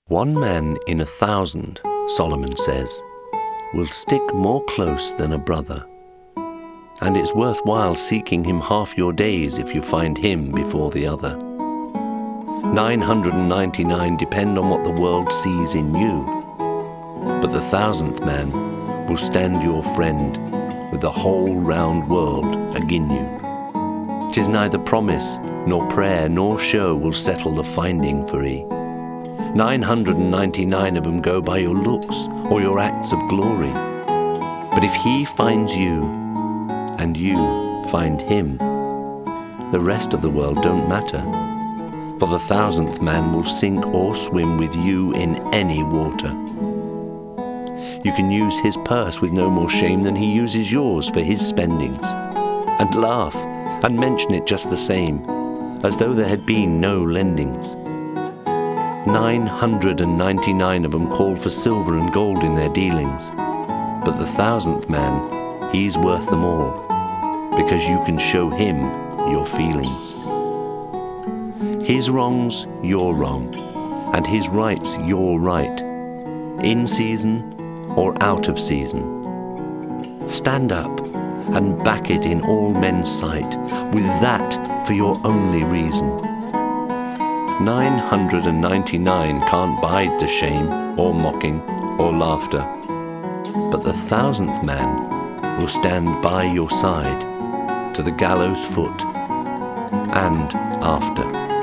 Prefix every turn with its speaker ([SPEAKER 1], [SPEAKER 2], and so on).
[SPEAKER 1] One man in 1,000, Solomon says, will stick more close than a brother. And it's worthwhile seeking him half your days if you find him before the other. 999 depend on what the world sees in you, but the 1,000th man will stand your friend with the whole round world agin you. 'Tis neither promise, nor prayer, nor show will settle the finding for 'ee. 999 of them go by your looks or your acts of glory. But if he finds you, and you find him, the rest of the world don't matter. For the 1,000th man will sink or swim with you in any water. You can use his purse with no more shame than he uses yours for his spendings, and laugh and mention it just the same, as though there had been no lendings. 999 of them call for silver and gold in their dealings, but the 1,000th man, he's worth them all, because you can show him your feelings. His wrong's your wrong, and his right's your right, in season or out of season. Stand up and back it in all men's sight, with that for your only reason. 999 can't bide the shame or mocking or laughter, but the 1,000th man will stand by your side to the gallows foot and after.